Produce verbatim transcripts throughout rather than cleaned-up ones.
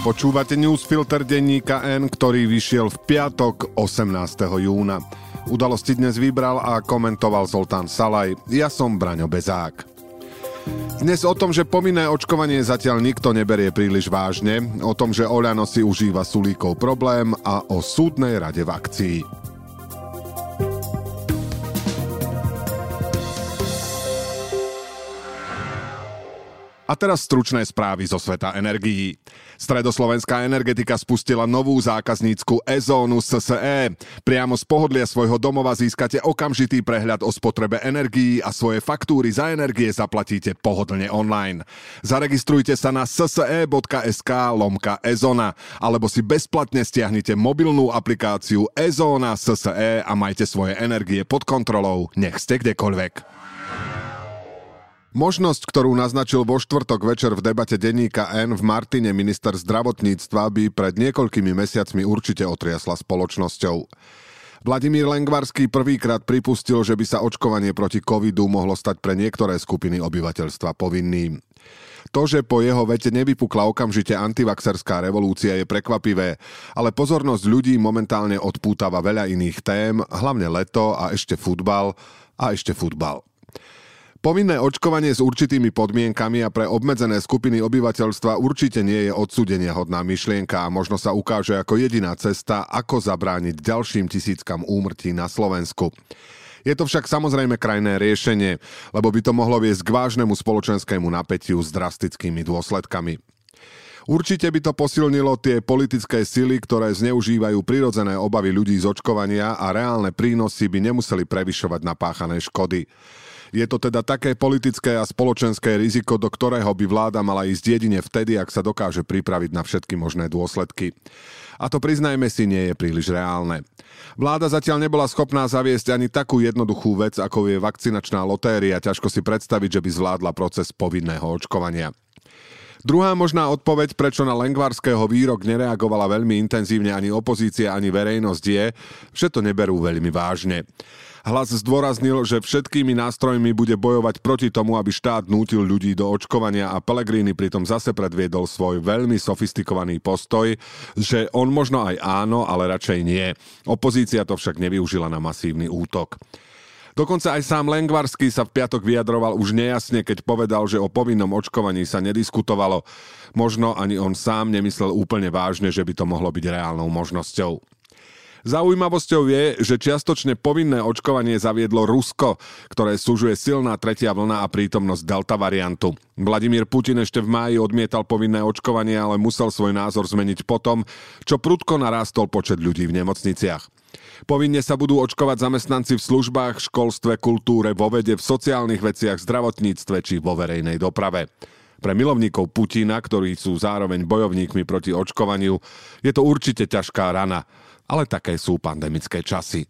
Počúvate newsfilter denníka N, ktorý vyšiel v piatok osemnásteho júna. Udalosti dnes vybral a komentoval Zoltán Salaj. Ja som Braňo Bezák. Dnes o tom, že povinné očkovanie zatiaľ nikto neberie príliš vážne, o tom, že Oľano si užíva Sulíkov problém a o súdnej rade vakcií. A teraz stručné správy zo sveta energií. Stredoslovenská energetika spustila novú zákaznícku e-zónu es es é. Priamo z pohodlia svojho domova získate okamžitý prehľad o spotrebe energií a svoje faktúry za energie zaplatíte pohodlne online. Zaregistrujte sa na es es é bodka es ká lomka e-zóna alebo si bezplatne stiahnite mobilnú aplikáciu e-zóna es es é a majte svoje energie pod kontrolou, nech ste kdekoľvek. Možnosť, ktorú naznačil vo štvrtok večer v debate denníka N v Martine minister zdravotníctva, by pred niekoľkými mesiacmi určite otriasla spoločnosťou. Vladimír Lengvarský prvýkrát pripustil, že by sa očkovanie proti covidu mohlo stať pre niektoré skupiny obyvateľstva povinným. To, že po jeho vete nevypukla okamžite antivaxerská revolúcia, je prekvapivé, ale pozornosť ľudí momentálne odpútava veľa iných tém, hlavne leto a ešte futbal a ešte futbal. Povinné očkovanie s určitými podmienkami a pre obmedzené skupiny obyvateľstva určite nie je odsúdenia hodná myšlienka a možno sa ukáže ako jediná cesta, ako zabrániť ďalším tisíckam úmrtí na Slovensku. Je to však samozrejme krajné riešenie, lebo by to mohlo viesť k vážnemu spoločenskému napätiu s drastickými dôsledkami. Určite by to posilnilo tie politické sily, ktoré zneužívajú prirodzené obavy ľudí z očkovania a reálne prínosy by nemuseli prevyšovať napáchané škody. Je to teda také politické a spoločenské riziko, do ktorého by vláda mala ísť jedine vtedy, ak sa dokáže pripraviť na všetky možné dôsledky. A to, priznajme si, nie je príliš reálne. Vláda zatiaľ nebola schopná zaviesť ani takú jednoduchú vec, ako je vakcinačná lotéria. Ťažko si predstaviť, že by zvládla proces povinného očkovania. Druhá možná odpoveď, prečo na Lengvarského výrok nereagovala veľmi intenzívne ani opozícia, ani verejnosť, je, že to neberú veľmi vážne. Hlas zdôraznil, že všetkými nástrojmi bude bojovať proti tomu, aby štát nútil ľudí do očkovania a Pellegrini pritom zase predviedol svoj veľmi sofistikovaný postoj, že on možno aj áno, ale radšej nie. Opozícia to však nevyužila na masívny útok. Dokonca aj sám Lengvarský sa v piatok vyjadroval už nejasne, keď povedal, že o povinnom očkovaní sa nediskutovalo. Možno ani on sám nemyslel úplne vážne, že by to mohlo byť reálnou možnosťou. Zaujímavosťou je, že čiastočne povinné očkovanie zaviedlo Rusko, ktoré súžuje silná tretia vlna a prítomnosť delta variantu. Vladimír Putin ešte v máji odmietal povinné očkovanie, ale musel svoj názor zmeniť potom, čo prudko narástol počet ľudí v nemocniciach. Povinne sa budú očkovať zamestnanci v službách, školstve, kultúre, vo vede, v sociálnych veciach, zdravotníctve či vo verejnej doprave. Pre milovníkov Putina, ktorí sú zároveň bojovníkmi proti očkovaniu, je to určite ťažká rana. Ale také sú pandemické časy.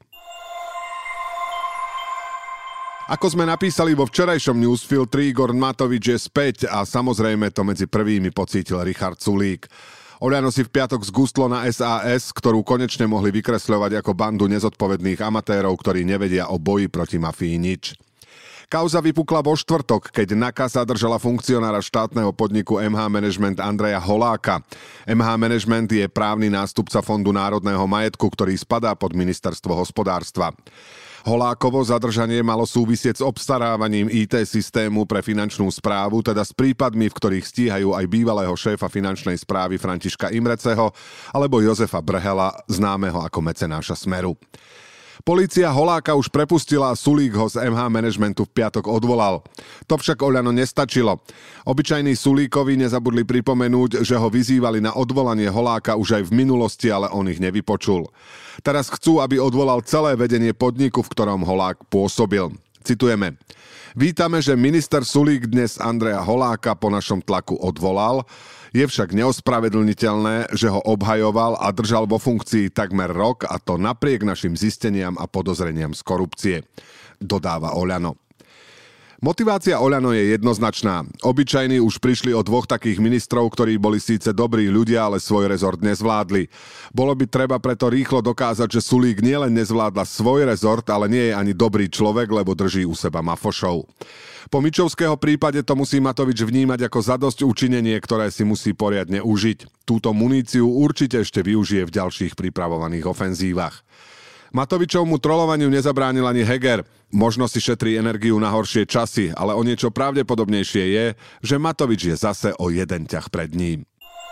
Ako sme napísali vo včerajšom newsfiltri, Igor Matovič je späť a samozrejme to medzi prvými pocítil Richard Sulík. Oľano si v piatok zgustlo na es a es, ktorú konečne mohli vykresľovať ako bandu nezodpovedných amatérov, ktorí nevedia o boji proti mafii nič. Kauza vypukla vo štvrtok, keď NAKA zadržala funkcionára štátneho podniku em há Management Andreja Holáka. em há Management je právny nástupca Fondu národného majetku, ktorý spadá pod ministerstvo hospodárstva. Holákovo zadržanie malo súvisieť s obstarávaním í té systému pre finančnú správu, teda s prípadmi, v ktorých stíhajú aj bývalého šéfa finančnej správy Františka Imreceho alebo Jozefa Brhela, známeho ako mecenáša Smeru. Polícia Holáka už prepustila a Sulík ho z em há Managementu v piatok odvolal. To však Oľano nestačilo. Obyčajní Sulíkovi nezabudli pripomenúť, že ho vyzývali na odvolanie Holáka už aj v minulosti, ale on ich nevypočul. Teraz chcú, aby odvolal celé vedenie podniku, v ktorom Holák pôsobil. Citujeme. Vítame, že minister Sulík dnes Andreja Holáka po našom tlaku odvolal. Je však neospravedlniteľné, že ho obhajoval a držal vo funkcii takmer rok, a to napriek našim zisteniam a podozreniam z korupcie, dodáva Oľano. Motivácia Oľano je jednoznačná. Obyčajní už prišli o dvoch takých ministrov, ktorí boli síce dobrí ľudia, ale svoj rezort nezvládli. Bolo by treba preto rýchlo dokázať, že Sulík nielen nezvládla svoj rezort, ale nie je ani dobrý človek, lebo drží u seba mafošov. Po Mičovského prípade to musí Matovič vnímať ako zadosť učinenie, ktoré si musí poriadne užiť. Túto muníciu určite ešte využije v ďalších pripravovaných ofenzívach. Matovičovmu trolovaniu nezabránil ani Heger. Možno si šetrí energiu na horšie časy, ale o niečo pravdepodobnejšie je, že Matovič je zase o jeden ťah pred ním.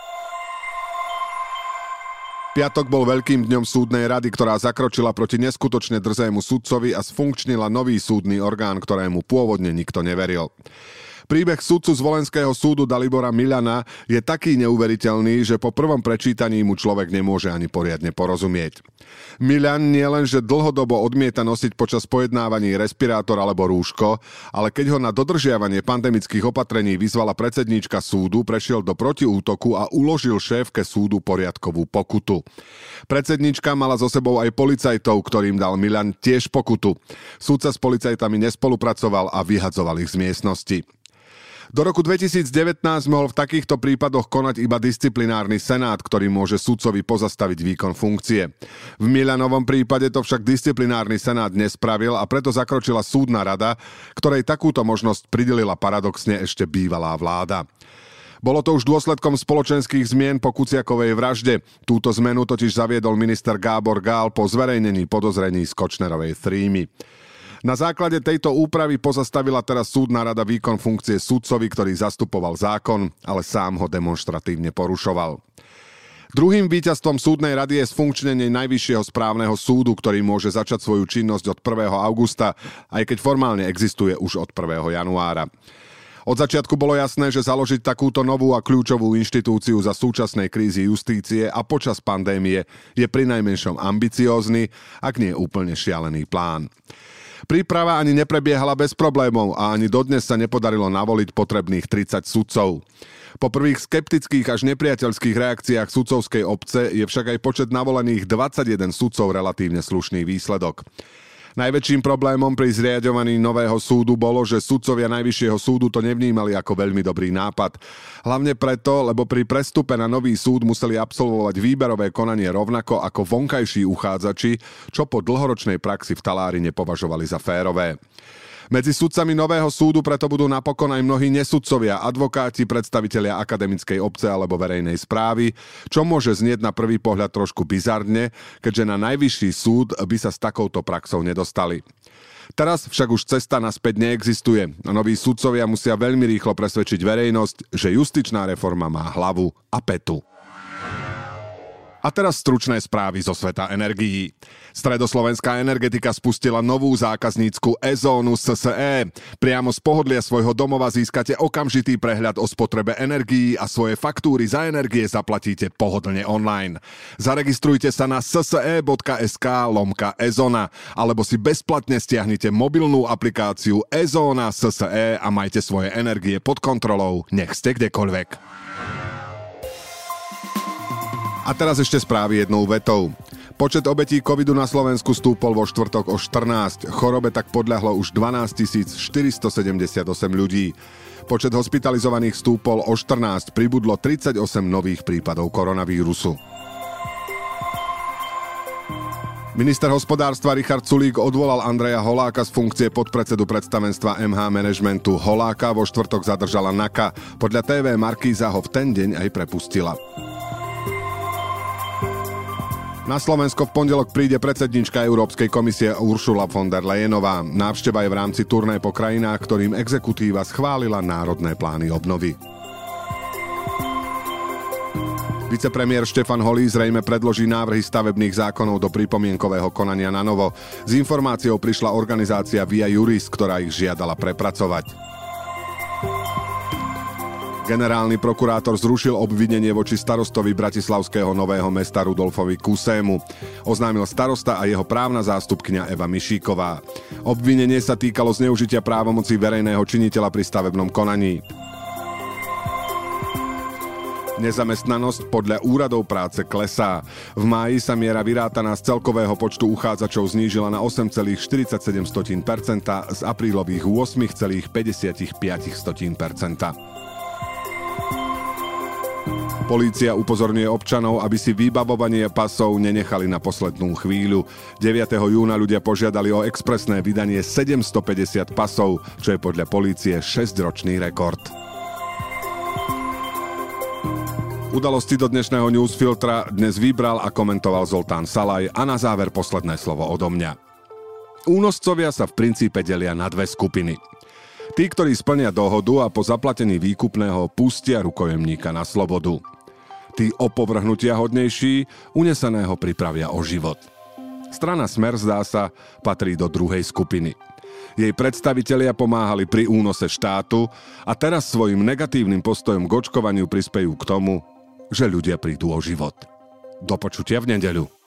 Piatok bol veľkým dňom súdnej rady, ktorá zakročila proti neskutočne drzému sudcovi a sfunkčnila nový súdny orgán, ktorému pôvodne nikto neveril. Príbeh sudcu z Volenského súdu Dalibora Miľana je taký neuveriteľný, že po prvom prečítaní mu človek nemôže ani poriadne porozumieť. Miľan nielenže dlhodobo odmieta nosiť počas pojednávaní respirátor alebo rúško, ale keď ho na dodržiavanie pandemických opatrení vyzvala predsedníčka súdu, prešiel do protiútoku a uložil šéfke súdu poriadkovú pokutu. Predsedníčka mala so sebou aj policajtov, ktorým dal Miľan tiež pokutu. Súdca s policajtami nespolupracoval a vyhadzoval ich z miestnosti. Do roku dvetisícdevätnásť mohol v takýchto prípadoch konať iba disciplinárny senát, ktorý môže sudcovi pozastaviť výkon funkcie. V Miľanovom prípade to však disciplinárny senát nespravil a preto zakročila súdna rada, ktorej takúto možnosť pridelila paradoxne ešte bývalá vláda. Bolo to už dôsledkom spoločenských zmien po Kuciakovej vražde. Túto zmenu totiž zaviedol minister Gábor Gál po zverejnení podozrení z Kočnerovej trímy. Na základe tejto úpravy pozastavila teraz súdna rada výkon funkcie sudcovi, ktorý zastupoval zákon, ale sám ho demonštratívne porušoval. Druhým víťazstvom súdnej rady je sfunkčnenie Najvyššieho správneho súdu, ktorý môže začať svoju činnosť od prvého augusta, aj keď formálne existuje už od prvého januára. Od začiatku bolo jasné, že založiť takúto novú a kľúčovú inštitúciu za súčasnej krízy justície a počas pandémie je prinajmenšom ambiciózny, ak nie úplne šialený plán. Príprava ani neprebiehala bez problémov a ani dodnes sa nepodarilo navoliť potrebných tridsať sudcov. Po prvých skeptických až nepriateľských reakciách sudcovskej obce je však aj počet navolených dvadsaťjeden sudcov relatívne slušný výsledok. Najväčším problémom pri zriaďovaní nového súdu bolo, že sudcovia Najvyššieho súdu to nevnímali ako veľmi dobrý nápad. Hlavne preto, lebo pri prestupe na nový súd museli absolvovať výberové konanie rovnako ako vonkajší uchádzači, čo po dlhoročnej praxi v talári nepovažovali za férové. Medzi sudcami nového súdu preto budú napokon aj mnohí nesudcovia, advokáti, predstavitelia akademickej obce alebo verejnej správy, čo môže znieť na prvý pohľad trošku bizarne, keďže na Najvyšší súd by sa s takouto praxou nedostali. Teraz však už cesta naspäť neexistuje a noví sudcovia musia veľmi rýchlo presvedčiť verejnosť, že justičná reforma má hlavu a petu. A teraz stručné správy zo sveta energií. Stredoslovenská energetika spustila novú zákaznícku e-zónu es es é. Priamo z pohodlia svojho domova získate okamžitý prehľad o spotrebe energií a svoje faktúry za energie zaplatíte pohodlne online. Zaregistrujte sa na sse.sk lomka e-zóna alebo si bezplatne stiahnite mobilnú aplikáciu e-zóna es es é a majte svoje energie pod kontrolou, nech ste kdekoľvek. A teraz ešte správy jednou vetou. Počet obetí covidu na Slovensku stúpol vo štvrtok o štrnásť, chorobe tak podľahlo už dvanásťtisíc štyristosedemdesiatosem ľudí. Počet hospitalizovaných stúpol o štrnásť, pribudlo tridsaťosem nových prípadov koronavírusu. Minister hospodárstva Richard Sulík odvolal Andreja Holáka z funkcie podpredsedu predstavenstva em há managementu. Holáka vo štvrtok zadržala NAKA. Podľa té vé Markíza ho v ten deň aj prepustila. Na Slovensko v pondelok príde predsedníčka Európskej komisie Ursula von der Leyenová. Návšteva je v rámci turné po krajinách, ktorým exekutíva schválila národné plány obnovy. Vicepremiér Štefan Holý zrejme predloží návrhy stavebných zákonov do pripomienkového konania na novo. S informáciou prišla organizácia Via Juris, ktorá ich žiadala prepracovať. Generálny prokurátor zrušil obvinenie voči starostovi bratislavského Nového Mesta Rudolfovi Kusému. Oznámil starosta a jeho právna zástupkyňa Eva Mišíková. Obvinenie sa týkalo zneužitia právomoci verejného činiteľa pri stavebnom konaní. Nezamestnanosť podľa úradov práce klesá. V máji sa miera vyrátaná z celkového počtu uchádzačov znížila na osem celá štyridsaťsedem percenta z aprílových osem celá päťdesiatpäť percenta. Polícia upozorňuje občanov, aby si vybavovanie pasov nenechali na poslednú chvíľu. deviateho júna ľudia požiadali o expresné vydanie sedemstopäťdesiat pasov, čo je podľa polície šesťročný rekord. Udalosti do dnešného newsfiltra dnes vybral a komentoval Zoltán Salaj a na záver posledné slovo odo mňa. Únoscovia sa v princípe delia na dve skupiny. Tí, ktorí splnia dohodu a po zaplatení výkupného pustia rukojemníka na slobodu. Tí opovrhnutia hodnejší uneseného pripravia o život. Strana Smer, zdá sa, patrí do druhej skupiny. Jej predstavitelia pomáhali pri únose štátu a teraz svojim negatívnym postojom k očkovaniu prispejú k tomu, že ľudia prídu o život. Do počutia v nedeľu.